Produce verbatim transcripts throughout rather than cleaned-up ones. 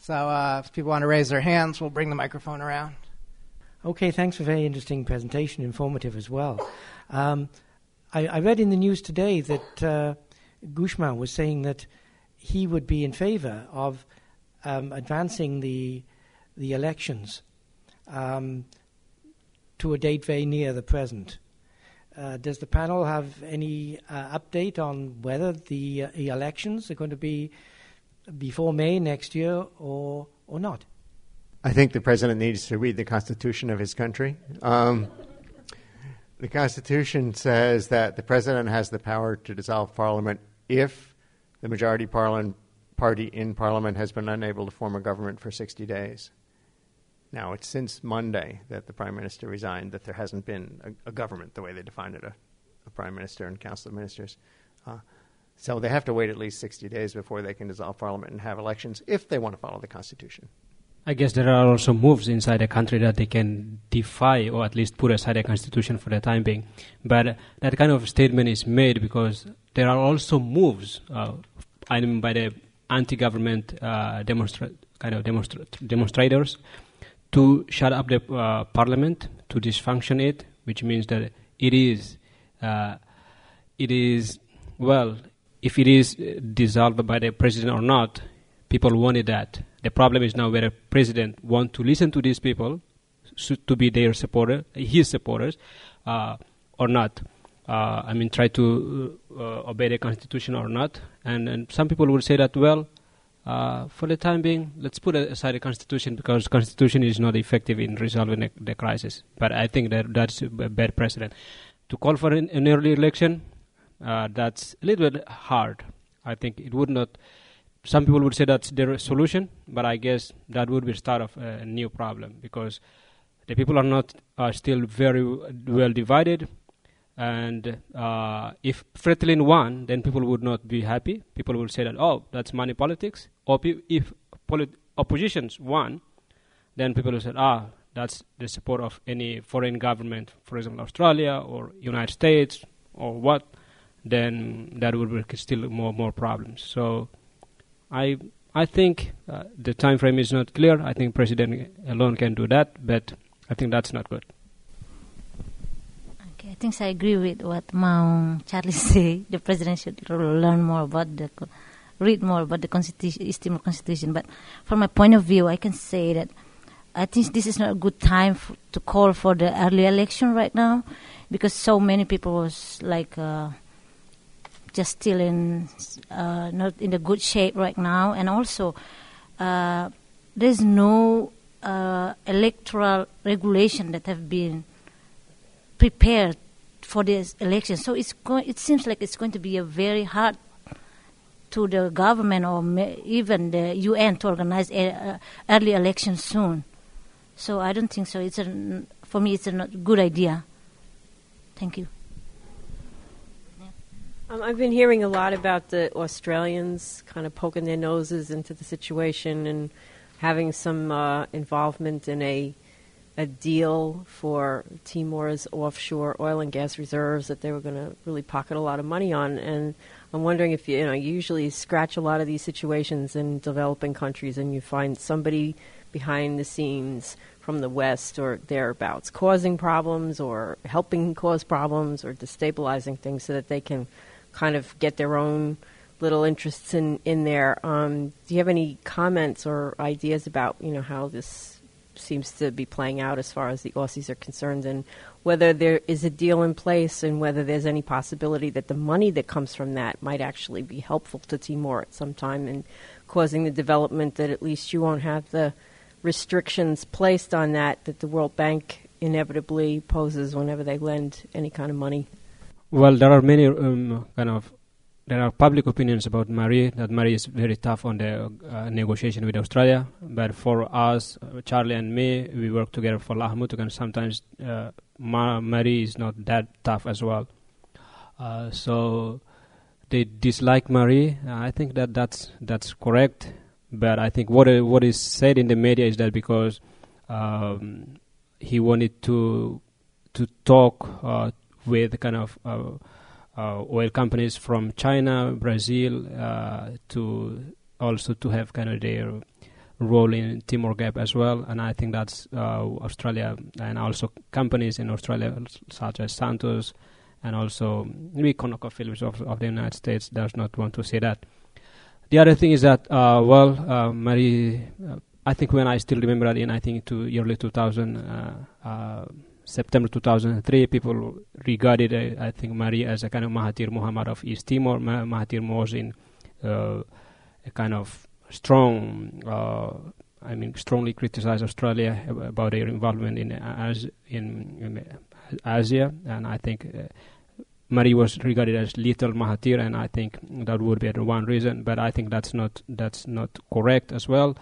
So uh, if people want to raise their hands, we'll bring the microphone around. Okay, thanks for a very interesting presentation, informative as well. Um, I, I read in the news today that uh, Guzman was saying that he would be in favor of um, advancing the the elections um, to a date very near the present. Uh, does the panel have any uh, update on whether the, uh, the elections are going to be before May next year or or not? I think the president needs to read the Constitution of his country. Um, the Constitution says that the president has the power to dissolve Parliament if the majority parliament party in Parliament has been unable to form a government for sixty days. Now, it's since Monday that the Prime Minister resigned that there hasn't been a, a government the way they defined it, a, a Prime Minister and Council of Ministers. Uh, so they have to wait at least sixty days before they can dissolve Parliament and have elections if they want to follow the Constitution. I guess there are also moves inside the country that they can defy or at least put aside the Constitution for the time being. But uh, that kind of statement is made because there are also moves, uh, I mean by the anti-government uh, demonstra- kind of demonstra- demonstrators to shut up the uh, parliament, to dysfunction it, which means that it is, uh, it is, well, if it is dissolved by the president or not, people wanted that. The problem is now whether the president wants to listen to these people, so to be their supporter, his supporters, uh, or not. Uh, I mean, try to uh, obey the Constitution or not. And, and some people will say that, well, uh, for the time being, let's put aside the Constitution because the Constitution is not effective in resolving the, the crisis. But I think that that's a bad precedent. To call for an, an early election, uh, that's a little bit hard. I think it would not... Some people would say that's their solution, but I guess that would be the start of a new problem because the people are not are still very well divided. And uh, if Fretilin won, then people would not be happy. People would say that, oh, that's money politics. Or pe- if polit- oppositions won, then people would say, ah, that's the support of any foreign government, for example, Australia or United States or what, then that would be still more more problems. So I I think uh, the time frame is not clear. I think president alone can do that, but I think that's not good. Okay, I think I agree with what Mau Charlie say. The president should learn more about the, read more about the constitution, East Timor Constitution. But from my point of view, I can say that I think this is not a good time f- to call for the early election right now, because so many people was like. Uh, just still in uh, not in a good shape right now, and also uh, there's no uh, electoral regulation that have been prepared for this election. So it's going. It seems like it's going to be a very hard to the government or ma- even the U N to organize a, a early election soon. So I don't think so. It's a, for me, it's a not good idea. Thank you. Um, I've been hearing a lot about the Australians kind of poking their noses into the situation and having some uh, involvement in a a deal for Timor's offshore oil and gas reserves that they were going to really pocket a lot of money on. And I'm wondering if you, you know, you usually scratch a lot of these situations in developing countries and you find somebody behind the scenes from the West or thereabouts causing problems or helping cause problems or destabilizing things so that they can kind of get their own little interests in, in there. Um, do you have any comments or ideas about, you know, how this seems to be playing out as far as the Aussies are concerned, and whether there is a deal in place and whether there's any possibility that the money that comes from that might actually be helpful to Timor at some time in causing the development that at least you won't have the restrictions placed on that that the World Bank inevitably poses whenever they lend any kind of money? Well, there are many um, kind of, there are public opinions about Marie, that Marie is very tough on the uh, negotiation with Australia. But for us, uh, Charlie and me, we work together for Lahmut, and sometimes uh, Ma- Marie is not that tough as well. Uh, so they dislike Marie. Uh, I think that that's that's correct. But I think what uh, what is said in the media is that because um, he wanted to to talk uh, with kind of uh, uh, oil companies from China, Brazil, uh, to also to have kind of their role in Timor Gap as well, and I think that's uh, Australia and also companies in Australia such as Santos and also maybe ConocoPhillips of, of the United States does not want to see that. The other thing is that, uh, well, uh, Marie, uh, I think when I still remember that in I think to early two thousand, uh, uh, September two thousand three, people regarded uh, I think Marie as a kind of Mahathir Mohamad of East Timor. Ma- Mahathir was in uh, a kind of strong, uh, I mean, strongly criticized Australia about their involvement in as in, in Asia, and I think uh, Marie was regarded as little Mahathir, and I think that would be one reason. But I think that's not that's not correct as well.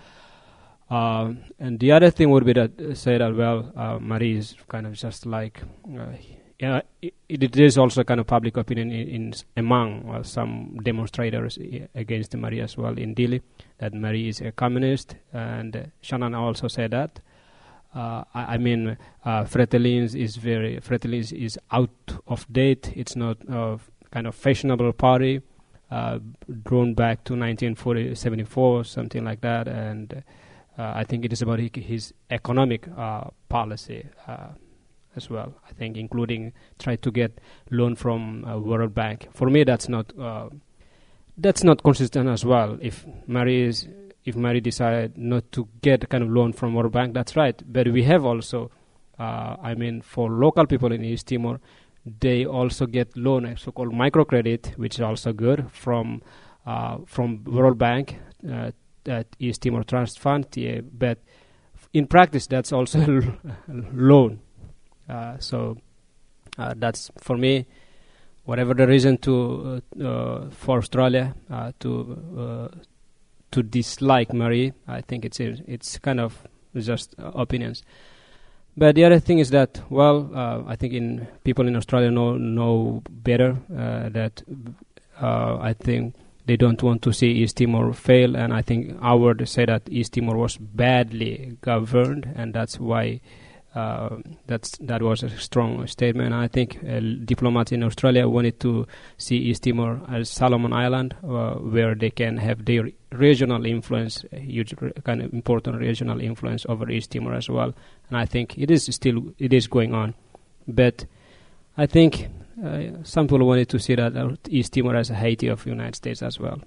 Uh, and the other thing would be that uh, say that well, uh, Marie is kind of just like. Uh, Yeah, it, it is also kind of public opinion in, in among uh, some demonstrators I- against Marie as well in Dili that Marie is a communist, and uh, Shannon also said that. Uh, I, I mean, uh, Fretilins is very Fretilins is out of date. It's not a kind of fashionable party, uh, drawn back to nineteen seventy-four, something like that, and uh, I think it is about his economic uh, policy. Uh, as well, I think, including try to get loan from uh, World Bank. For me, that's not uh, that's not consistent as well. If Marie is, if Marie decided not to get a kind of loan from World Bank, that's right. But we have also, uh, I mean, for local people in East Timor, they also get loan, a so-called microcredit, which is also good from uh, from World Bank, uh, that East Timor Trust Fund. Yeah, but in practice, that's also a loan. Uh, so uh, that's for me. Whatever the reason to uh, uh, for Australia uh, to uh, to dislike Marie, I think it's it's kind of just uh, opinions. But the other thing is that well, uh, I think in people in Australia know know better uh, that uh, I think they don't want to see East Timor fail, and I think I would say that East Timor was badly governed, and that's why. Uh, that's that was a strong statement. I think uh, diplomats in Australia wanted to see East Timor as Solomon Island, uh, where they can have their regional influence, a huge re- kind of important regional influence over East Timor as well. And I think it is still it is going on, but I think uh, some people wanted to see that uh, East Timor as a Haiti of the United States as well.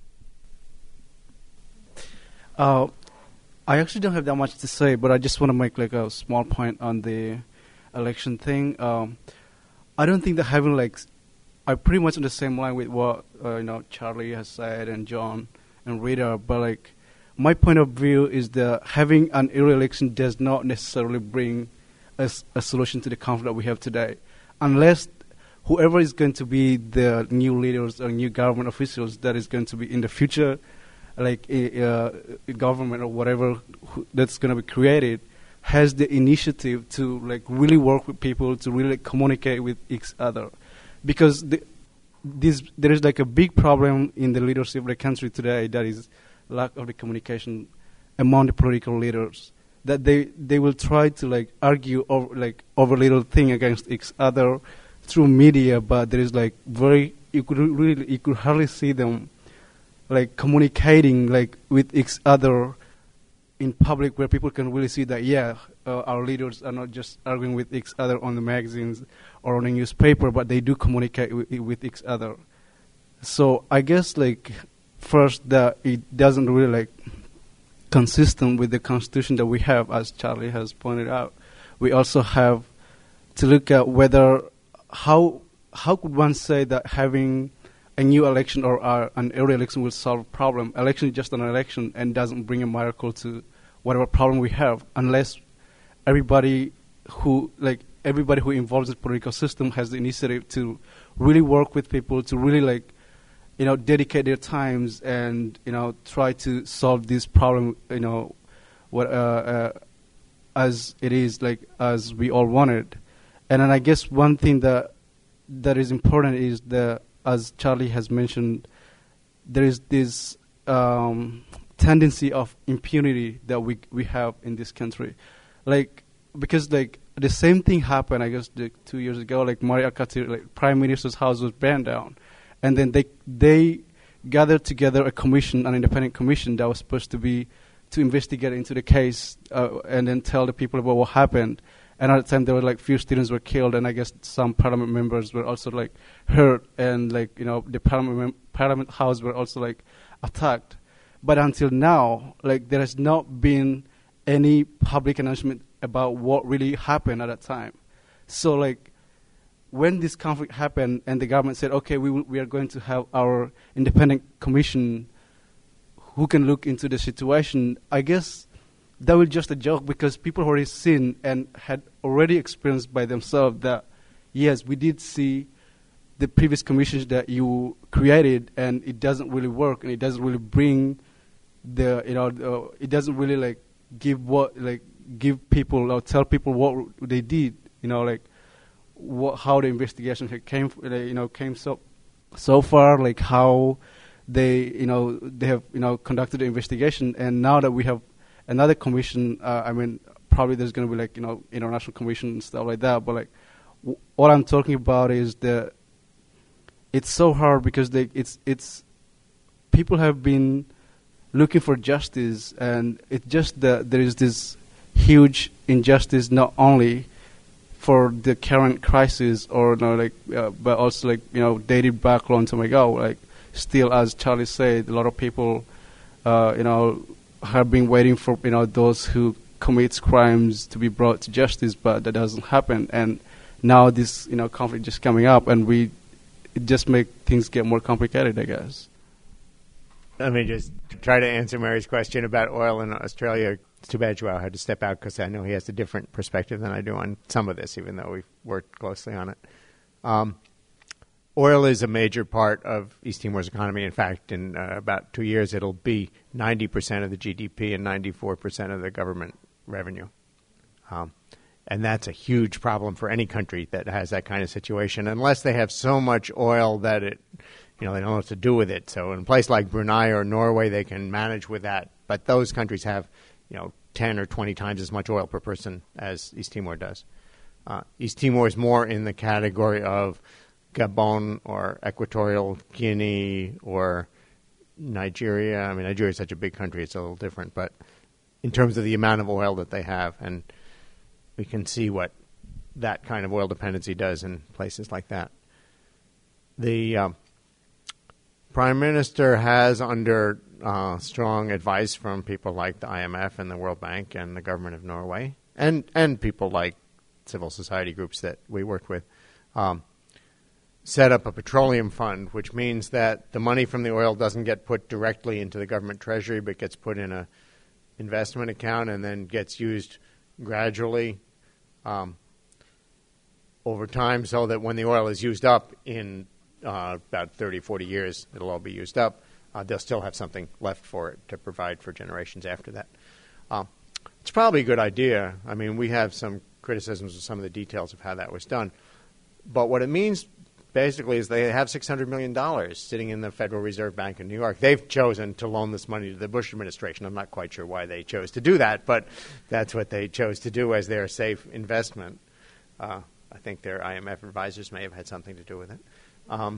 Uh, I actually don't have that much to say, but I just want to make like a small point on the election thing. Um, I don't think that having like, I'm pretty much on the same line with what uh, you know Charlie has said and John and Rita, but like my point of view is that having an early election does not necessarily bring us a solution to the conflict that we have today, unless whoever is going to be the new leaders or new government officials that is going to be in the future. Like a, uh, a government or whatever who, that's going to be created has the initiative to like really work with people, to really communicate with each other, because the, this there is like a big problem in the leadership of the country today, that is lack of the communication among the political leaders, that they they will try to like argue over like over little thing against each other through media, but there is like very you could really you could hardly see them like communicating like with each other in public, where people can really see that yeah uh, our leaders are not just arguing with each other on the magazines or on the newspaper, but they do communicate with, with each other. So I guess like first that it doesn't really like consistent with the constitution that we have, as Charlie has pointed out. We also have to look at whether how how could one say that having a new election or uh, an early election will solve a problem. Election is just an election and doesn't bring a miracle to whatever problem we have, unless everybody who like everybody who involves the political system has the initiative to really work with people, to really like you know dedicate their times and you know try to solve this problem. You know, what uh, uh, as it is like as we all wanted. And then I guess one thing that that is important is the as Charlie has mentioned, there is this um, tendency of impunity that we we have in this country, like because like the same thing happened, I guess, like, two years ago. Like Mari Akatir, like Prime Minister's house was burned down, and then they they gathered together a commission, an independent commission that was supposed to be to investigate into the case uh, and then tell the people about what happened. And at the time, there were like few students were killed, and I guess some parliament members were also like hurt, and like you know the parliament mem- parliament house were also like attacked. But until now, like there has not been any public announcement about what really happened at that time. So like when this conflict happened, and the government said, okay, we will, we are going to have our independent commission who can look into the situation, I guess that was just a joke, because people already seen and had already experienced by themselves that, yes, we did see the previous commissions that you created, and it doesn't really work, and it doesn't really bring the, you know, uh, it doesn't really like give what, like give people or tell people what they did, you know, like what, how the investigation came, you know, came so so far, like how they, you know, they have, you know, conducted the investigation, and now that we have another commission, uh, I mean, probably there's going to be like, you know, international commission and stuff like that. But like, w- what I'm talking about is that it's so hard because they, it's it's people have been looking for justice, and it's just that there is this huge injustice not only for the current crisis or you know, like, uh, but also like you know dated back a long time ago. Like, still, as Charlie said, a lot of people, uh, you know. have been waiting for you know those who commit crimes to be brought to justice, but that doesn't happen. And now this you know conflict just coming up, and we it just make things get more complicated, I guess. Let me just try to answer Mary's question about oil in Australia. It's too bad Joao had to step out because I know he has a different perspective than I do on some of this, even though we've worked closely on it. Um, Oil is a major part of East Timor's economy. In fact, in uh, about two years, it'll be ninety percent of the G D P and ninety-four percent of the government revenue. Um, and that's a huge problem for any country that has that kind of situation, unless they have so much oil that it, you know, they don't know what to do with it. So in a place like Brunei or Norway, they can manage with that. But those countries have, you know, ten or twenty times as much oil per person as East Timor does. Uh, East Timor is more in the category of Gabon or Equatorial Guinea or Nigeria. I mean, Nigeria is such a big country, it's a little different. But in terms of the amount of oil that they have, and we can see what that kind of oil dependency does in places like that. The um, Prime Minister has, under uh, strong advice from people like the I M F and the World Bank and the government of Norway, and, and people like civil society groups that we worked with, um, set up a petroleum fund, which means that the money from the oil doesn't get put directly into the government treasury, but gets put in a investment account and then gets used gradually um, over time, so that when the oil is used up in uh, about thirty, forty years, it'll all be used up. Uh, they'll still have something left for it to provide for generations after that. Uh, it's probably a good idea. I mean, we have some criticisms of some of the details of how that was done. But what it means basically is they have six hundred million dollars sitting in the Federal Reserve Bank in New York. They've chosen to loan this money to the Bush administration. I'm not quite sure why they chose to do that, but that's what they chose to do as their safe investment. Uh, I think their I M F advisors may have had something to do with it. Um,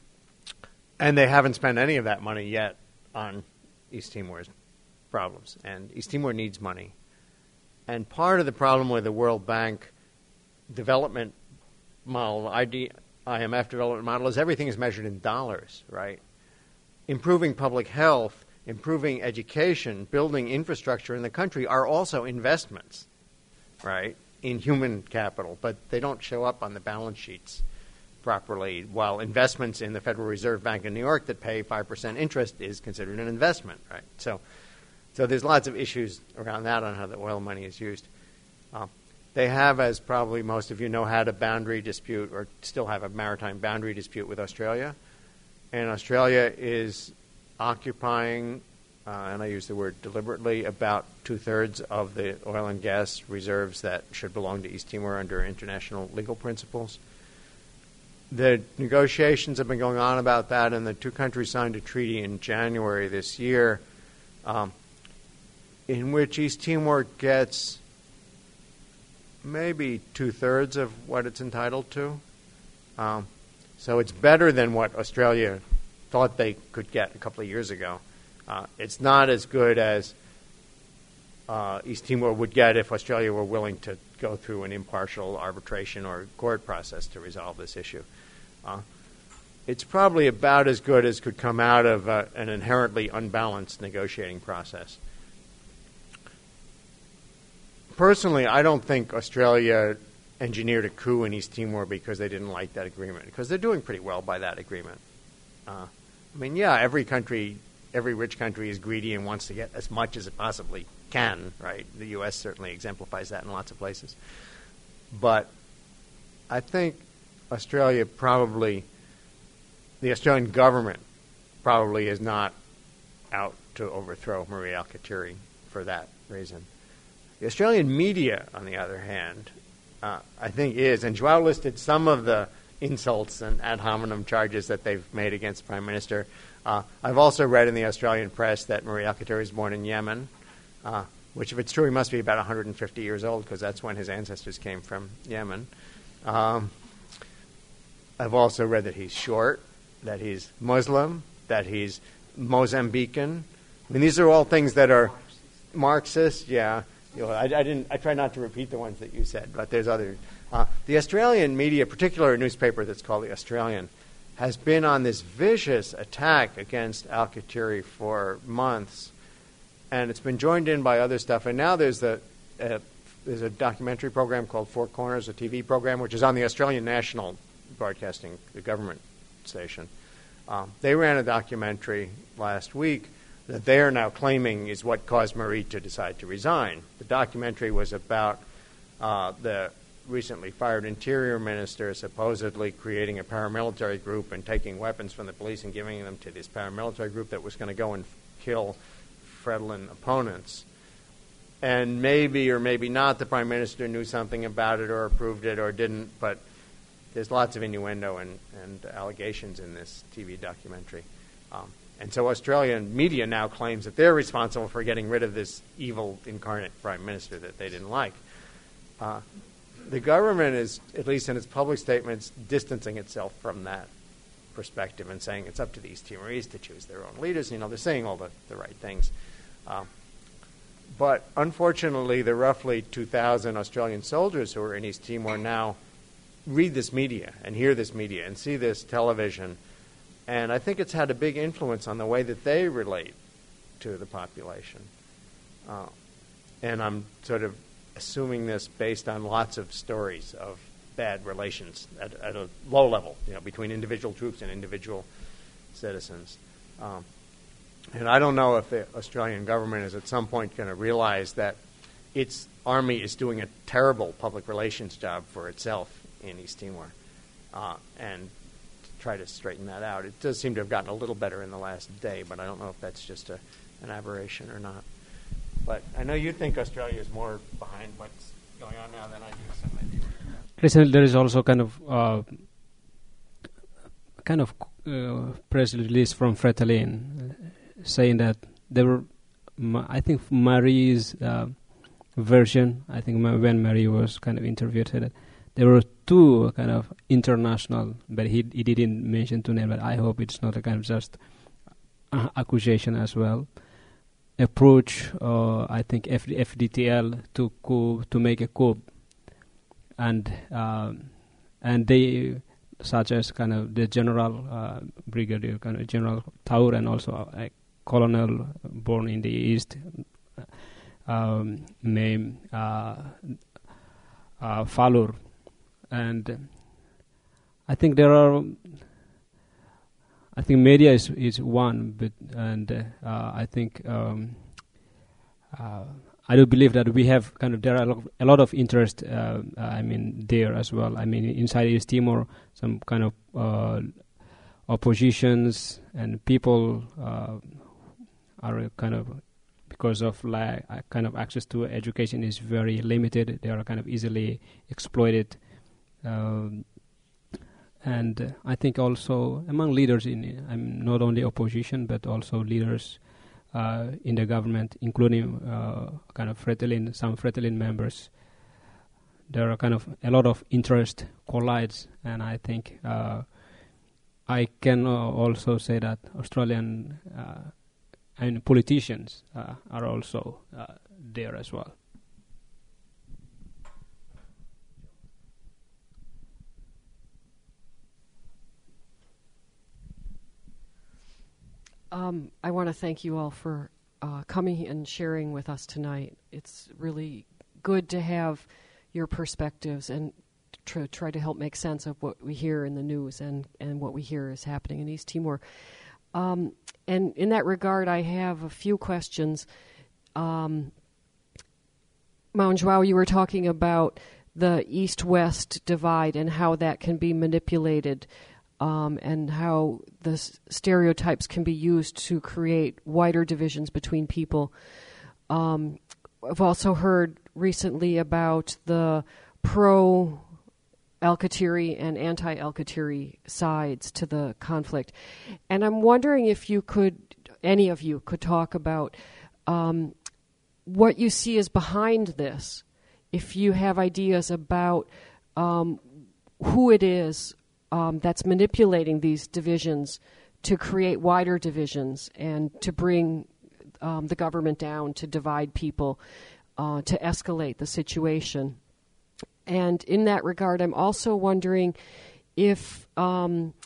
and they haven't spent any of that money yet on East Timor's problems. And East Timor needs money. And part of the problem with the World Bank development model, I D, I M F development model, is everything is measured in dollars, right? Improving public health, improving education, building infrastructure in the country are also investments, right, in human capital, but they don't show up on the balance sheets properly, while investments in the Federal Reserve Bank in New York that pay five percent interest is considered an investment, right? So so there's lots of issues around that on how the oil money is used. Uh, They have, as probably most of you know, had a boundary dispute, or still have a maritime boundary dispute with Australia. And Australia is occupying, uh, and I use the word deliberately, about two-thirds of the oil and gas reserves that should belong to East Timor under international legal principles. The negotiations have been going on about that, and the two countries signed a treaty in January this year um, in which East Timor gets maybe two-thirds of what it's entitled to. Um, so it's better than what Australia thought they could get a couple of years ago. Uh, it's not as good as uh, East Timor would get if Australia were willing to go through an impartial arbitration or court process to resolve this issue. Uh, it's probably about as good as could come out of uh, an inherently unbalanced negotiating process. Personally, I don't think Australia engineered a coup in East Timor because they didn't like that agreement, because they're doing pretty well by that agreement. Uh, I mean, yeah, every country, every rich country is greedy and wants to get as much as it possibly can, right? The U S certainly exemplifies that in lots of places. But I think Australia probably, the Australian government probably is not out to overthrow Maria Alkatiri for that reason. The Australian media, on the other hand, uh, I think is, and Joao listed some of the insults and ad hominem charges that they've made against the Prime Minister. Uh, I've also read in the Australian press that Maria Alkatiri was born in Yemen, uh, which, if it's true, he must be about one hundred fifty years old, because that's when his ancestors came from Yemen. Um, I've also read that he's short, that he's Muslim, that he's Mozambican. I mean, these are all things that are Marxist, yeah. You know, I, I didn't. I try not to repeat the ones that you said, but there's others. Uh, the Australian media, particularly a newspaper that's called The Australian, has been on this vicious attack against Alkatiri for months, and it's been joined in by other stuff. And now there's the uh, there's a documentary program called Four Corners, a T V program, which is on the Australian National Broadcasting, the government station. Um, they ran a documentary last week that they are now claiming is what caused Marie to decide to resign. The documentary was about uh, the recently fired Interior Minister supposedly creating a paramilitary group and taking weapons from the police and giving them to this paramilitary group that was going to go and kill Fredlin opponents. And maybe or maybe not the Prime Minister knew something about it or approved it or didn't, but there's lots of innuendo and, and allegations in this T V documentary. Um, And so Australian media now claims that they're responsible for getting rid of this evil incarnate Prime Minister that they didn't like. Uh, the government is, at least in its public statements, distancing itself from that perspective and saying it's up to the East Timorese to choose their own leaders. You know, they're saying all the, the right things. Um, but unfortunately, the roughly two thousand Australian soldiers who are in East Timor now read this media and hear this media and see this television. And I think it's had a big influence on the way that they relate to the population. Uh, and I'm sort of assuming this based on lots of stories of bad relations at, at a low level, you know, between individual troops and individual citizens. Um, and I don't know if the Australian government is at some point going to realize that its army is doing a terrible public relations job for itself in East Timor. Uh, and try to straighten that out. It does seem to have gotten a little better in the last day, but I don't know if that's just a, an aberration or not. But I know you think Australia is more behind what's going on now than I do. So maybe. Recently, there is also kind of uh, kind of uh, press release from Fretilin uh, saying that there were, ma- I think Marie's uh, version. I think ma- when Marie was kind of interviewed, said that there were two kind of international, but he he didn't mention two names, but I hope it's not a kind of just uh, accusation as well. Approach, uh, I think, F- FDTL to coup, to make a coup, and um, and they, such as kind of the general uh, brigadier, kind of General Taur, and also a colonel born in the east, um, named uh, uh, Falur. And I think there are, I think media is, is one, but and uh, I think um, uh, I do believe that we have kind of there are a lot of, a lot of interest. Uh, I mean there as well. I mean inside East Timor, some kind of uh, oppositions and people uh, are kind of, because of lack, uh, kind of access to education is very limited. They are kind of easily exploited. Um, and uh, I think also among leaders in, I mean, not only opposition but also leaders uh, in the government, including uh, kind of Fretilin, some Fretilin members, there are kind of a lot of interest collides, and I think uh, I can uh, also say that Australian uh, and politicians uh, are also uh, there as well. Um, I want to thank you all for uh, coming and sharing with us tonight. It's really good to have your perspectives and tr- try to help make sense of what we hear in the news and, and what we hear is happening in East Timor. Um, and in that regard, I have a few questions. Um, Maung Joao, you were talking about the East-West divide and how that can be manipulated. Um, and how the s- stereotypes can be used to create wider divisions between people. Um, I've also heard recently about the pro-Alkatiri and anti-Alkatiri sides to the conflict. And I'm wondering if you could, any of you could talk about um, what you see is behind this, if you have ideas about um, who it is Um, that's manipulating these divisions to create wider divisions and to bring um, the government down, to divide people, uh, to escalate the situation. And in that regard, I'm also wondering if, um,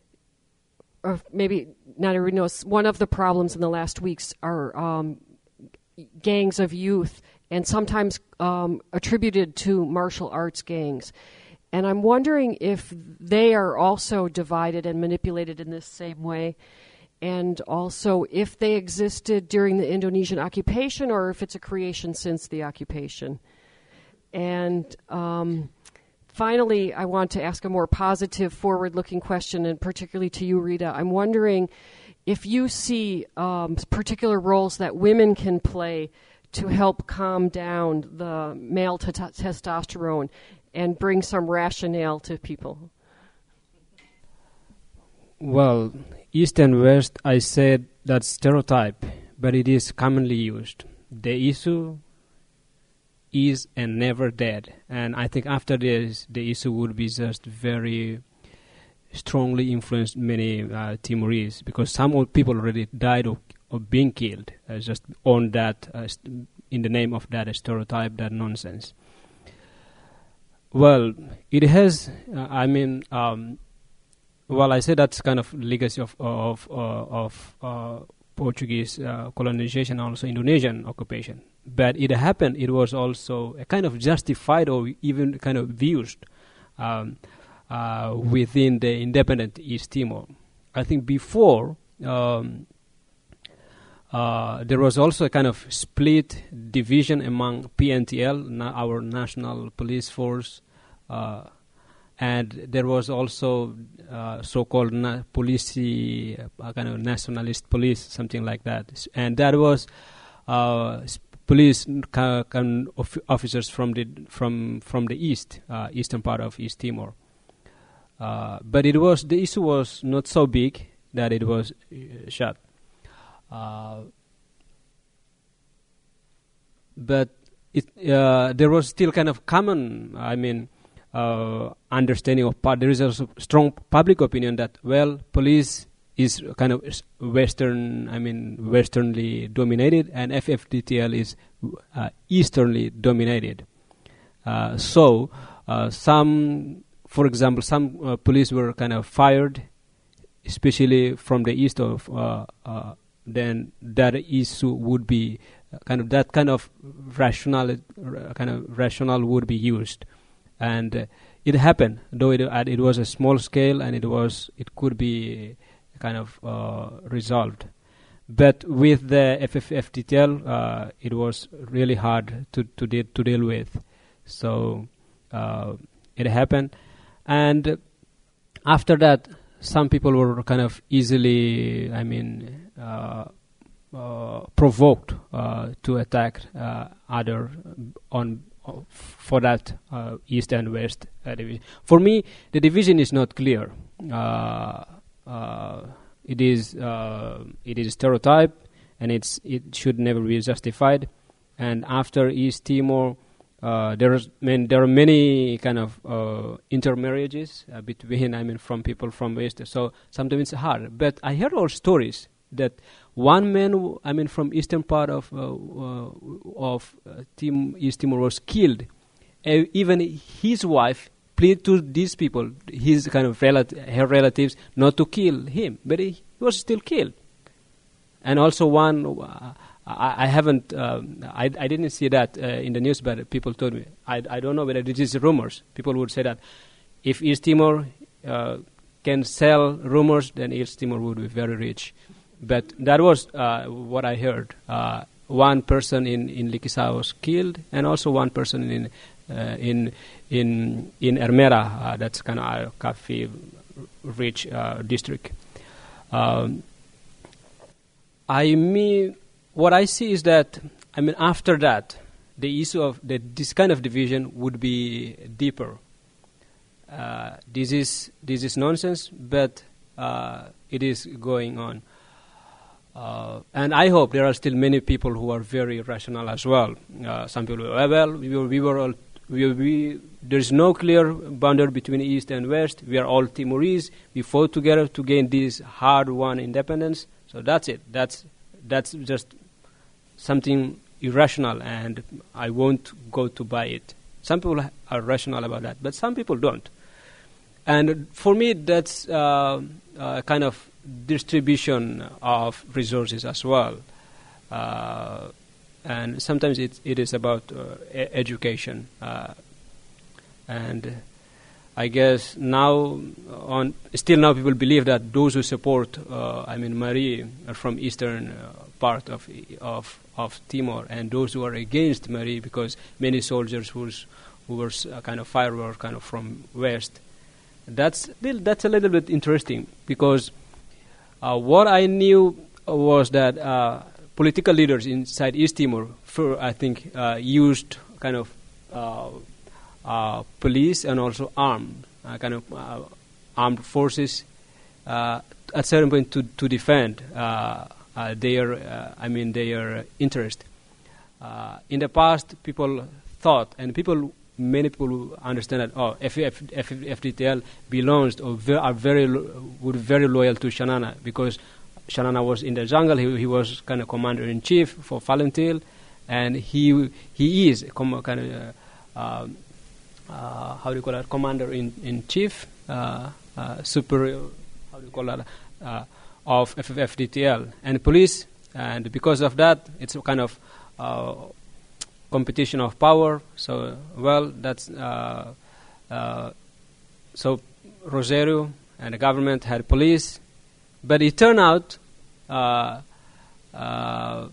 or maybe not everybody knows, one of the problems in the last weeks are um, gangs of youth, and sometimes um, attributed to martial arts gangs. And I'm wondering if they are also divided and manipulated in this same way, and also if they existed during the Indonesian occupation or if it's a creation since the occupation. And um, finally, I want to ask a more positive, forward-looking question, and particularly to you, Rita. I'm wondering if you see um, particular roles that women can play to help calm down the male t- testosterone and bring some rationale to people. Well, East and West, I said that's stereotype, but it is commonly used. The issue is and never dead. And I think after this, the issue would be just very strongly influenced many uh, Timorese, because some old people already died of, of being killed, uh, just on that, uh, st- in the name of that stereotype, that nonsense. Well, it has, uh, I mean, um, well, I say that's kind of legacy of of uh, of uh, Portuguese uh, colonization, also Indonesian occupation. But it happened, it was also a kind of justified or even kind of used um, uh, within the independent East Timor. I think before, um, Uh, there was also a kind of split division among P N T L, na- our national police force, uh, and there was also uh, so-called na- police, uh, kind of nationalist police, something like that. And that was uh, police ca- can of- officers from the from from the east, uh, eastern part of East Timor. Uh, but it was the issue was not so big that it was uh, shut. Uh, but it, uh, there was still kind of common, I mean, uh, understanding of part. There is also strong public opinion that, well, police is kind of Western, I mean, Westernly dominated, and F F D T L is uh, Easternly dominated. Uh, so, uh, some, for example, some uh, police were kind of fired, especially from the east of. Uh, uh, then that issue would be uh, kind of that kind of rational uh, kind of rationale would be used, and uh, it happened. Though it uh, it was a small scale, and it was it could be kind of uh, resolved, but with the F F D T L, uh, it was really hard to to, de- to deal with. So uh, it happened, and after that, some people were kind of easily, I mean, uh, uh, provoked uh, to attack uh, other on uh, for that uh, east and west uh, division. For me, the division is not clear. Uh, uh, it is uh, it is stereotype, and it's it should never be justified. And after East Timor, Uh, there is, I mean, there are many kind of uh, intermarriages uh, between, I mean, from people from West. So sometimes it's hard. But I heard all stories that one man, w- I mean, from eastern part of uh, uh, of uh, Tim- East Timor was killed. Uh, even his wife pleaded to these people, his kind of relati- her relatives, not to kill him, but he, he was still killed. And also one, uh, I, I haven't, um, I, I didn't see that uh, in the news, but people told me. I, I don't know whether this is rumors. People would say that if East Timor uh, can sell rumors, then East Timor would be very rich. But that was uh, what I heard. Uh, one person in, in Likisa was killed, and also one person in uh, in in in Ermera, uh, that's kind of a coffee rich uh, district. Um, I mean, what I see is that, I mean, after that, the issue of the, this kind of division would be deeper. Uh, this is this is nonsense, but uh, it is going on. Uh, and I hope there are still many people who are very rational as well. Uh, some people, well, well we were, we were all, we, we, there's no clear boundary between East and West. We are all Timorese. We fought together to gain this hard-won independence. So that's it. That's that's just something irrational, and I won't go to buy it. Some people are rational about that, but some people don't. And for me, that's uh, uh, kind of distribution of resources as well. Uh, and sometimes it, it is about uh, e- education. Uh, and I guess now, on still now people believe that those who support, uh, I mean, Marie are from eastern uh, part of, of of Timor, and those who are against Marie, because many soldiers who's, who were uh, kind of fire were kind of from west. That's that's a little bit interesting, because uh, what I knew was that uh, political leaders inside East Timor, for, I think, uh, used kind of uh, uh, police and also armed uh, kind of uh, armed forces uh, at certain point to to defend uh, uh, their uh, I mean their interest. Uh, in the past, people thought, and people. Many people who understand that oh, F F D T L belongs or ve- are very lo- would very loyal to Shanana, because Shanana was in the jungle. He, he was kind of commander in chief for Valentil, and he he is com- kind of uh, uh, uh, how do you call that, commander in in chief, uh, uh, superior, how do you call that, uh, of F F D T L and police, and because of that, it's a kind of uh, competition of power. So, well, that's uh, uh, so Rosario and the government had police, but it turned out uh, uh,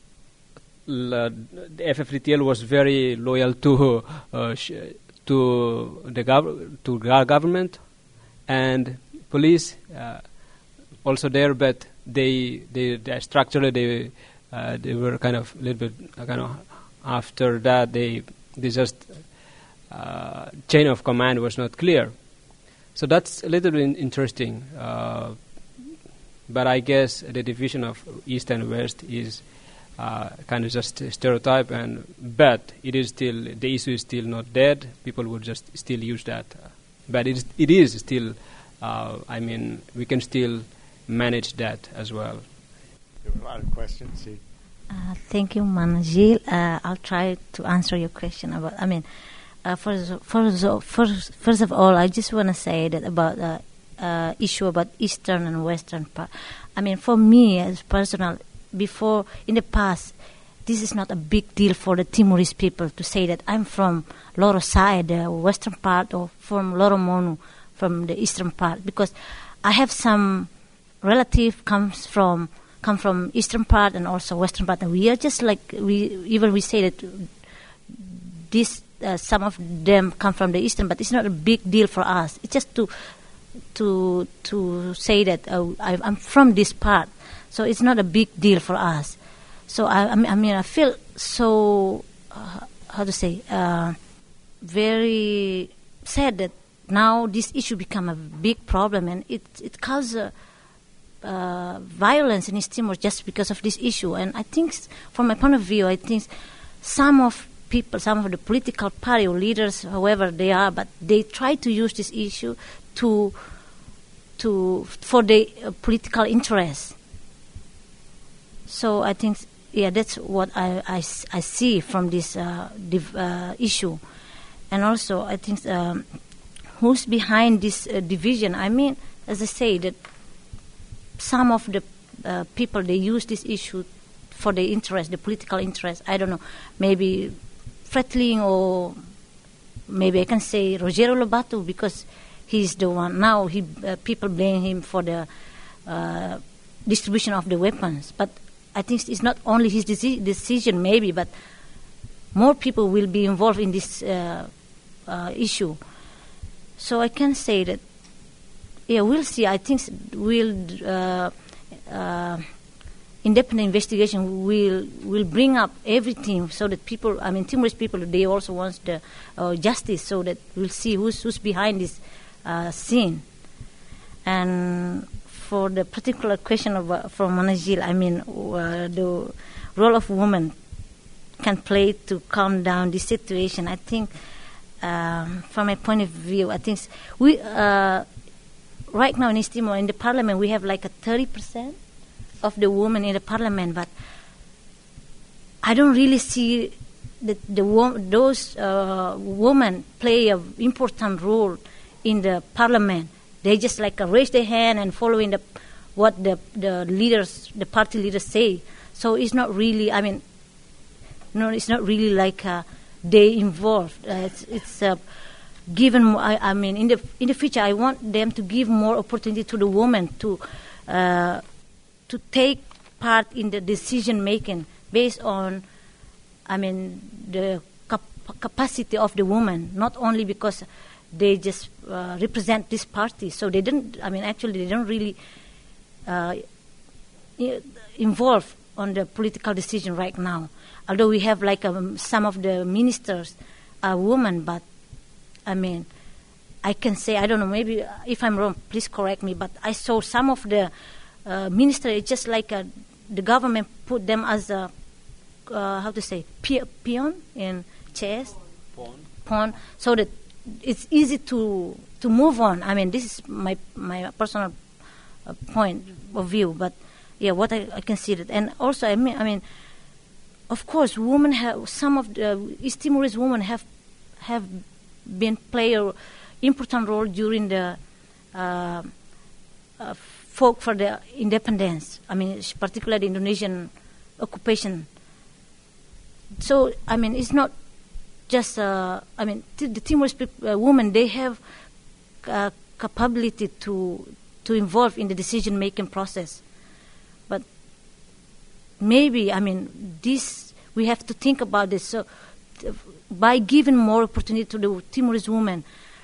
the F F D T L was very loyal to uh, sh- to the gov- to our government and police uh, also there, but they they, they structurally they uh, they were kind of a little bit uh, kind of. After that, they they just uh, chain of command was not clear, so that's a little bit interesting. Uh, but I guess the division of East and West is uh, kind of just a stereotype, and but it is still the issue is still not dead. People would just still use that, but it is, it is still. Uh, I mean, we can still manage that as well. There were a lot of questions. See? Uh, thank you, Manjil. Uh, I'll try to answer your question about. I mean, uh, first, first, first, first of all, I just want to say that about the uh, uh, issue about Eastern and Western part. I mean, for me as personal, before in the past, this is not a big deal for the Timorese people to say that I'm from Loro side, the western part, or from Loromonu, from the eastern part, because I have some relative comes from. come from eastern part and also western part, and we are just like we even we say that this uh, some of them come from the eastern, but it's not a big deal for us. It's just to to to say that uh, I, I'm from this part, so it's not a big deal for us. So I, I mean I feel so uh, how to say uh, very sad that now this issue become a big problem, and it it causes. Uh, Uh, violence in East Timor just because of this issue. And I think, from my point of view, I think some of people, some of the political party or leaders, however they are, but they try to use this issue to, to for their uh, political interests. So I think, yeah, that's what I, I, I see from this uh, div, uh, issue. And also, I think um, who's behind this uh, division? I mean, as I say, that some of the uh, people, they use this issue for their interest, the political interest. I don't know, maybe Fredling, or maybe I can say Rogério Lobato, because he's the one. Now he uh, people blame him for the uh, distribution of the weapons. But I think it's not only his deci- decision, maybe, but more people will be involved in this uh, uh, issue. So I can say that, yeah, we'll see. I think we'll uh, uh, independent investigation will will bring up everything, so that people, I mean, Timorese people, they also want the uh, justice, so that we'll see who's who's behind this uh, scene. And for the particular question of uh, from Manajil, I mean, uh, the role of women can play to calm down this situation. I think, um, from my point of view, I think we uh, right now in East Timor, in the parliament, we have like a thirty percent of the women in the parliament, but I don't really see that the wo- those uh, women play an important role in the parliament. They just like uh, raise their hand and following the what the the leaders, the party leaders say. So it's not really. I mean, no, it's not really like uh, they involved. Uh, it's it's uh, given. I, I mean, in the in the future, I want them to give more opportunity to the women to. Uh, to take part in the decision making based on, I mean, the cap- capacity of the woman, not only because they just uh, represent this party. So they didn't, I mean, actually they don't really uh, involve on the political decision right now. Although we have like um, some of the ministers are women, but I mean, I can say, I don't know, maybe if I'm wrong, please correct me, but I saw some of the Uh, minister, it's just like uh, the government put them as a, uh, how to say, pe- peon in chess, pawn. pawn, so that it's easy to to move on. I mean, this is my my personal uh, point of view, but yeah, what I, I can see that, and also I mean, I mean, of course, women have some of the East Timorese women have have been play a important role during the. Uh, uh, fought for the independence, I mean, particularly the Indonesian occupation. So, I mean, it's not just, uh, I mean, t- the Timorese people, uh, women, they have uh, capability to to involve in the decision-making process. But maybe, I mean, this, we have to think about this. So, t- by giving more opportunity to the Timorese women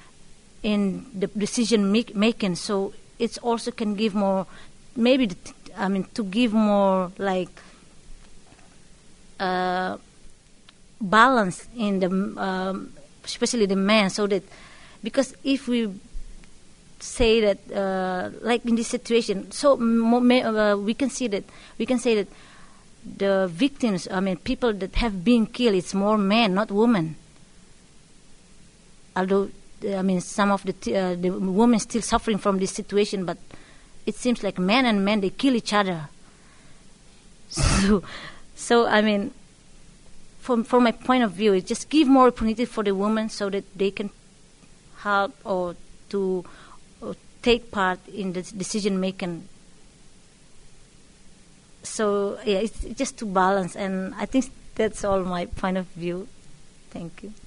in the decision-making, so it also can give more, maybe, the, I mean, to give more, like, uh, balance in the, um, especially the men, so that, because if we say that, uh, like in this situation, so uh, we can see that, we can say that the victims, I mean, people that have been killed, it's more men, not women. Although, I mean, some of the t- uh, the women still suffering from this situation, but it seems like men and men, they kill each other. So, so I mean, from from my point of view, it just give more opportunity for the women so that they can help or to or take part in the decision making. So yeah, it's just to balance, and I think that's all my point of view. Thank you.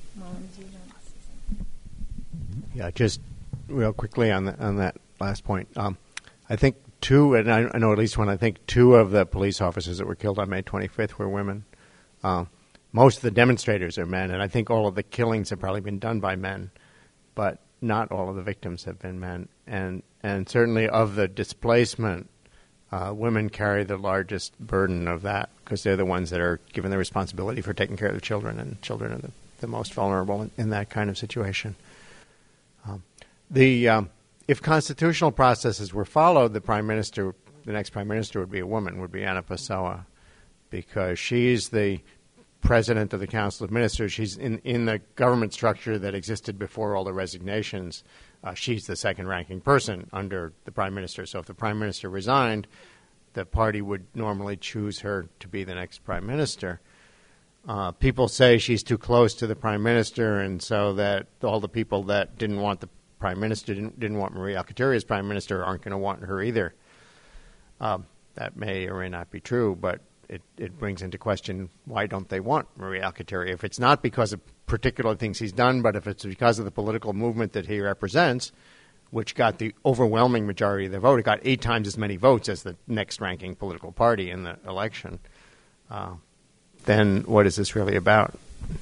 Yeah, just real quickly on the, on that last point. Um, I think two, and I, I know at least one. I think two of the police officers that were killed on May twenty-fifth were women. Uh, most of the demonstrators are men, and I think all of the killings have probably been done by men, but not all of the victims have been men. And and certainly of the displacement, uh, women carry the largest burden of that because they're the ones that are given the responsibility for taking care of the children, and children are the, the most vulnerable in, in that kind of situation. Um, the um, if constitutional processes were followed, the prime minister, the next prime minister would be a woman, would be Ana Pessoa, because she's the president of the Council of Ministers. She's in in the government structure that existed before all the resignations. Uh, she's the second-ranking person under the prime minister. So if the prime minister resigned, the party would normally choose her to be the next prime minister. Uh, people say she's too close to the prime minister, and so that all the people that didn't want the prime minister, didn't, didn't want Maria Alcaturi as prime minister, aren't going to want her either. Um, that may or may not be true, but it, it brings into question, why don't they want Maria Alcaturi? If it's not because of particular things he's done, but if it's because of the political movement that he represents, which got the overwhelming majority of the vote, it got eight times as many votes as the next ranking political party in the election, uh, then what is this really about?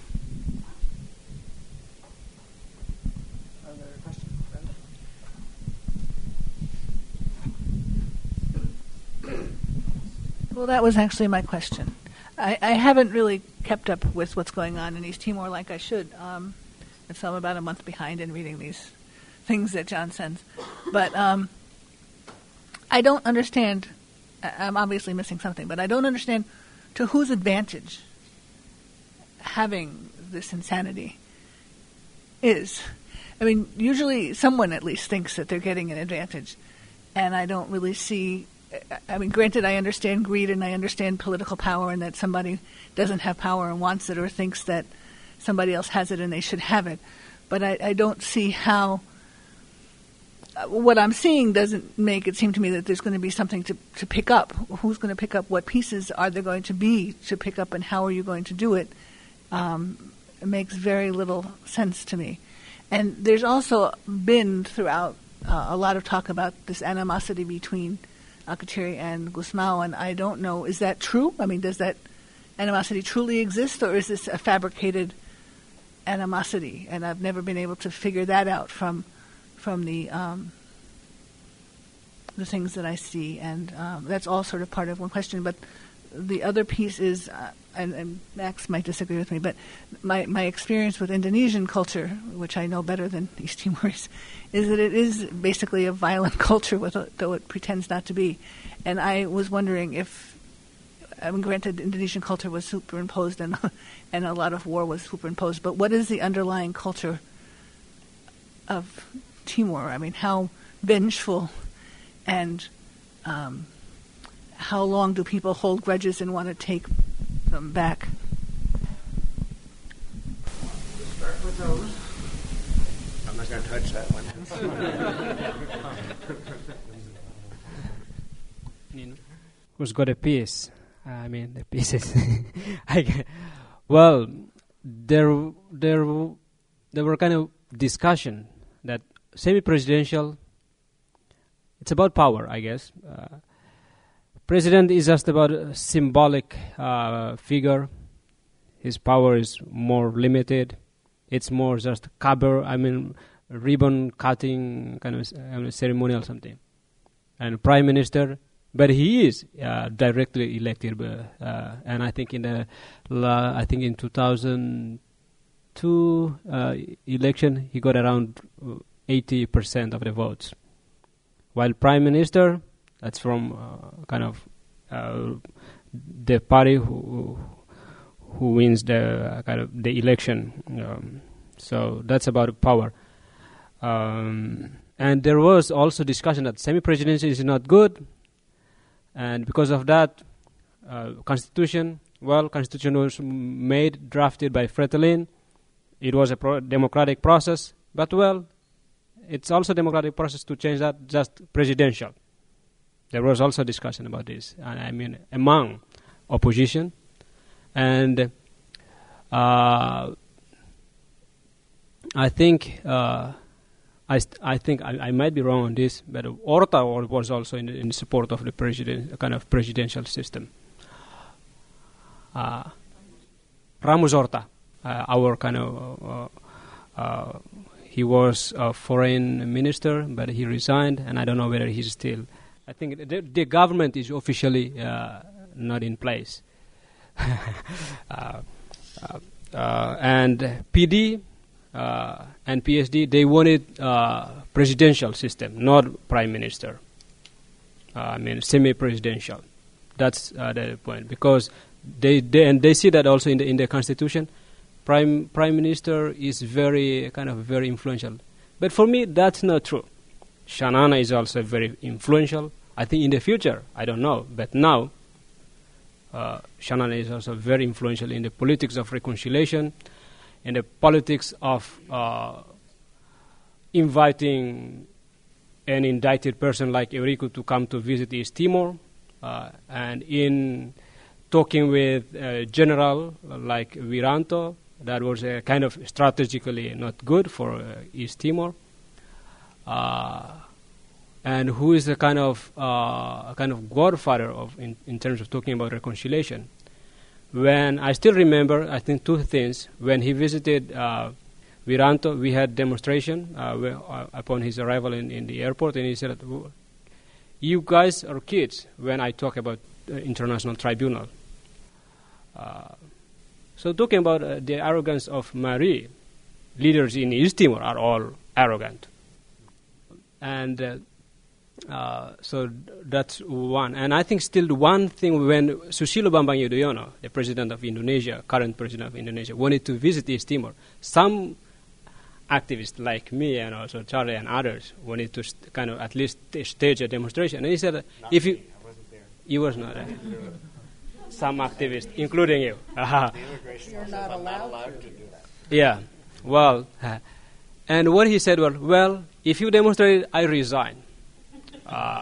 Well, that was actually my question. I, I haven't really kept up with what's going on in East Timor like I should, um, and so I'm about a month behind in reading these things that John sends. But um, I don't understand. I'm obviously missing something, but I don't understand to whose advantage having this insanity is. I mean, usually someone at least thinks that they're getting an advantage, and I don't really see. I mean, granted, I understand greed and I understand political power and that somebody doesn't have power and wants it or thinks that somebody else has it and they should have it. But I, I don't see how what I'm seeing doesn't make it seem to me that there's going to be something to, to pick up. Who's going to pick up? What pieces are there going to be to pick up, and how are you going to do it? Um, it makes very little sense to me. And there's also been throughout uh, a lot of talk about this animosity between Alcaturi and Gusmao, and I don't know, is that true? I mean, does that animosity truly exist, or is this a fabricated animosity? And I've never been able to figure that out from from the um, the things that I see, and um, that's all sort of part of one question. But the other piece is, uh, and, and Max might disagree with me, but my, my experience with Indonesian culture, which I know better than East Timorese, is that it is basically a violent culture, with a, though it pretends not to be. And I was wondering if, I mean, granted, Indonesian culture was superimposed and and a lot of war was superimposed, but what is the underlying culture of Timor? I mean, how vengeful and um, how long do people hold grudges and want to take them back? We'll start with those. I'm not going to touch that one. Who's got a piece? I mean, the pieces. I, well, there, there, there were kind of discussion that semi-presidential. It's about power, I guess. Uh, President is just about a symbolic uh, figure. His power is more limited. It's more just cover, I mean, ribbon cutting kind of uh, ceremonial something. And Prime Minister, but he is uh, directly elected. Uh, and I think in the, la, I think in two thousand two uh, election, he got around eighty percent of the votes. While Prime Minister, that's from uh, kind of uh, the party who who wins the uh, kind of the election. Um, so that's about power. Um, and there was also discussion that semi-presidency is not good, and because of that, uh, constitution. Well, constitution was made, drafted by Fretilin. It was a pro- democratic process, but well, it's also a democratic process to change that, just presidential. There was also discussion about this, I mean, among opposition. And uh, I think uh, I, st- I think I, I might be wrong on this, but Horta was also in, in support of the president, kind of presidential system. Uh, Ramos Horta, uh, our kind of, uh, uh, he was a foreign minister, but he resigned, and I don't know whether he's still. I think the, the government is officially uh, not in place. uh, uh, uh, and P D uh, and P S D, they wanted uh, presidential system, not prime minister. Uh, I mean, semi-presidential. That's uh, the point, because they, they and they see that also in the in the constitution. Prime prime minister is very kind of very influential, but for me that's not true. Xanana is also very influential. I think in the future, I don't know, but now, uh, Xanana is also very influential in the politics of reconciliation, in the politics of uh, inviting an indicted person like Eurico to come to visit East Timor, uh, and in talking with a general like Wiranto, that was uh, kind of strategically not good for uh, East Timor, uh, and who is a kind of uh, a kind of godfather of in, in terms of talking about reconciliation. When I still remember, I think two things. When he visited uh, Wiranto, we had demonstration uh, where, uh, upon his arrival in, in the airport, and he said, "You guys are kids when I talk about uh, international tribunal." Uh, so talking about uh, the arrogance of Mari, leaders in East Timor are all arrogant. And uh, uh, so d- that's one. And I think still one thing, when Susilo Bambang Yudhoyono, the president of Indonesia, current president of Indonesia, wanted to visit East Timor, some activists like me and also Charlie and others wanted to st- kind of at least t- stage a demonstration. And he said, Not if me, you... I wasn't there. You was not there. Some activists, including you. You're not allowed to do that. Yeah, well, uh, and what he said was, well, if you demonstrate, I resign. Uh,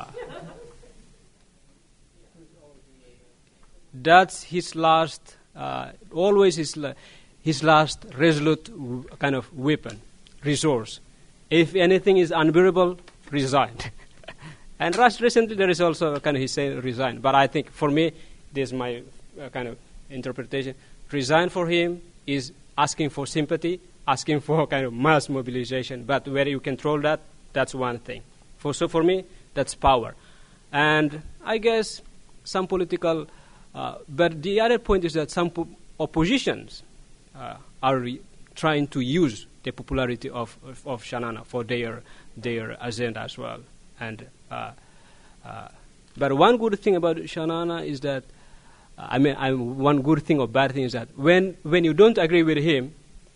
that's his last, uh, always his, la- his last resolute w- kind of weapon, resource. If anything is unbearable, resign. And just recently there is also a kind of, he said resign. But I think for me, this is my uh, kind of interpretation. Resign for him is asking for sympathy, asking for kind of mass mobilization. But whether you control that, that's one thing. For, so for me, that's power. And I guess some political, uh, but the other point is that some po- oppositions uh, are re- trying to use the popularity of, of, of Xanana for their, their agenda as well. And uh, uh, but one good thing about Xanana is that, uh, I mean, I, one good thing or bad thing is that when, when you don't agree with him,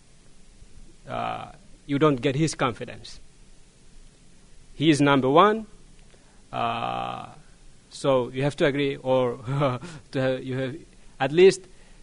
uh, you don't get his confidence. He is number one, uh, so you have to agree, or to have, you have at least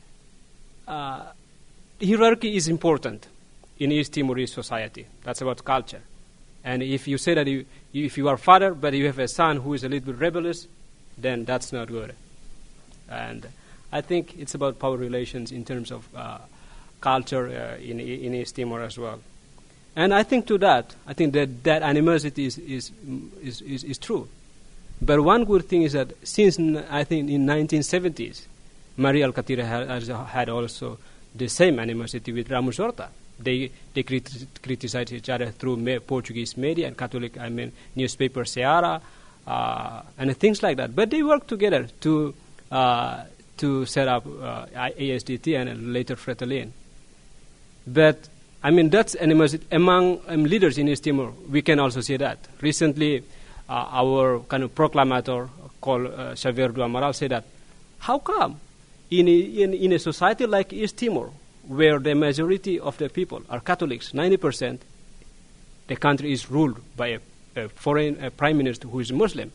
uh, hierarchy is important in East Timorese society. That's about culture. And if you say that you, if you are father, but you have a son who is a little bit rebellious, then that's not good. And I think it's about power relations in terms of uh, culture uh, in, in East Timor as well. And I think to that, I think that that animosity is, is, is, is, is true. But one good thing is that since, n- I think, in nineteen seventies, Mari Alkatiri has had also the same animosity with Ramos Horta. They they crit- criticize each other through me- Portuguese media and Catholic, I mean, newspaper Seara, uh, and things like that. But they work together to uh, to set up uh, A S D T and later Fretilin. But I mean, that's animosity among um, leaders in East Timor. We can also see that. Recently, uh, our kind of proclamator called uh, Xavier do Amaral said that, how come in a, in, in a society like East Timor, where the majority of the people are Catholics, ninety percent, the country is ruled by a, a foreign a prime minister who is Muslim.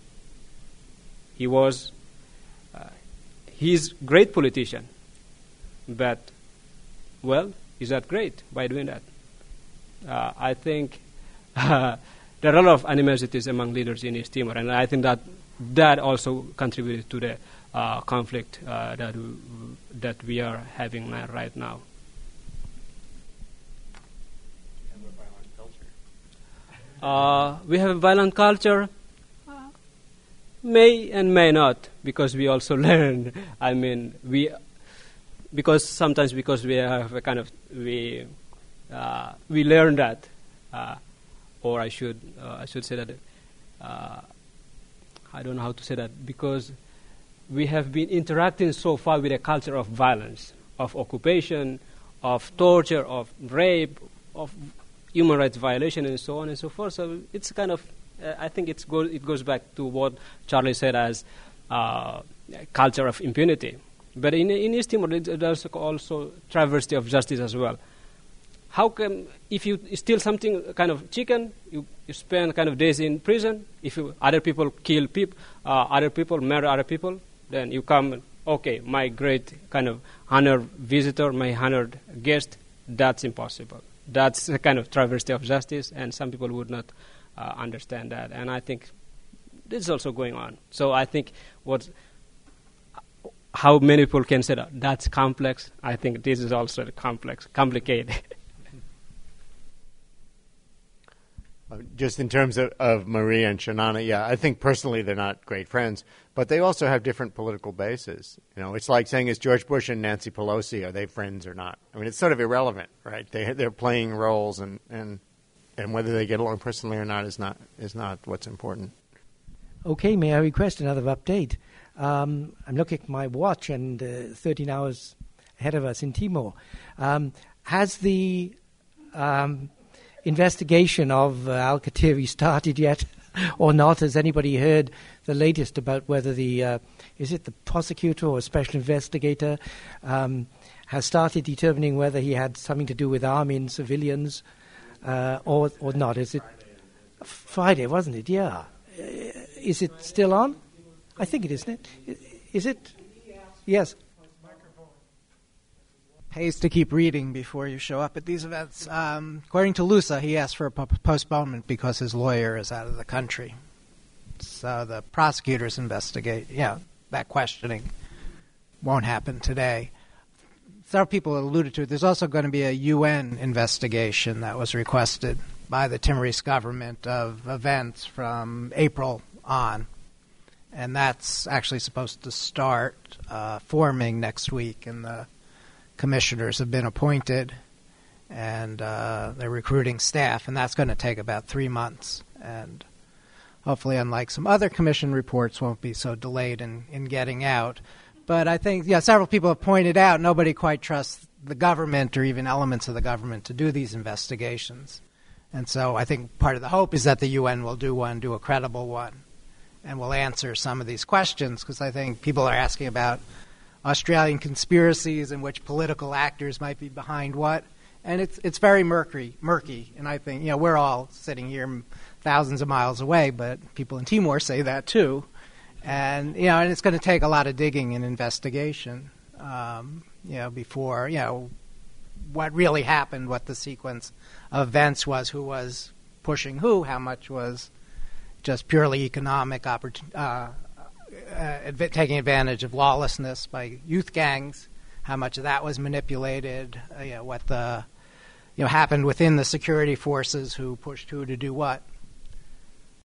He was, uh, he's a great politician, but, well, is that great by doing that? Uh, I think uh, there are a lot of animosities among leaders in East Timor, and I think that that also contributed to the uh, conflict uh, that, w- that we are having right now. Uh, we have a violent culture, may and may not, because we also learn. I mean, we because sometimes because we have a kind of we uh, we learn that, uh, or I should uh, I should say that uh, I don't know how to say that, because we have been interacting so far with a culture of violence, of occupation, of torture, of rape, of human rights violation, and so on and so forth. So it's kind of, uh, I think it's go- it goes back to what Charlie said as uh, culture of impunity. But in, in East Timor, there's also travesty of justice as well. how come if you steal something, kind of chicken, you, you spend kind of days in prison. If you, other people kill people, uh, other people murder other people, then you come, okay, my great kind of honored visitor, my honored guest, that's impossible. That's a kind of travesty of justice, and some people would not uh, understand that. And I think this is also going on. So I think what, how many people can say that that's complex, I think this is also complex, complicated. Just in terms of, of Maria and Shanana, yeah, I think personally they're not great friends, but they also have different political bases. You know, it's like saying, is George Bush and Nancy Pelosi, are they friends or not? I mean, it's sort of irrelevant, right? They, they're playing roles, and, and, and whether they get along personally or not is not is not what's important. Okay, may I request another update? Um, I'm looking at my watch, and uh, thirteen hours ahead of us in Timor. Um, has the um, investigation of uh, Alkatiri started yet or not? Has anybody heard the latest about whether the, uh, is it the prosecutor or special investigator, um, has started determining whether he had something to do with arming civilians uh, or, or not? Is it Friday, wasn't it? Yeah. Uh, is it still on? I think it is, isn't it? Is it? Yes. Pays to keep reading before you show up at these events. Um, according to Lusa, he asked for a po- postponement because his lawyer is out of the country. So the prosecutors investigate, yeah, that questioning won't happen today. Several people alluded to it. There's also going to be a U N investigation that was requested by the Timorese government of events from April on. And that's actually supposed to start uh, forming next week, and the commissioners have been appointed, and uh, they're recruiting staff, and that's going to take about three months. And hopefully, unlike some other commission reports, won't be so delayed in, in getting out. But I think, yeah, several people have pointed out nobody quite trusts the government or even elements of the government to do these investigations. And so I think part of the hope is that the U N will do one, do a credible one, and will answer some of these questions, because I think people are asking about Australian conspiracies and which political actors might be behind what, and it's it's very murky, murky. And I think, you know, we're all sitting here thousands of miles away, but people in Timor say that too, and you know, and it's going to take a lot of digging and investigation, um, you know, before you know what really happened, what the sequence of events was, who was pushing who, how much was just purely economic opportunity. Uh, Uh, adv- taking advantage of lawlessness by youth gangs, how much of that was manipulated, uh, you know, what the you know happened within the security forces, who pushed who to do what.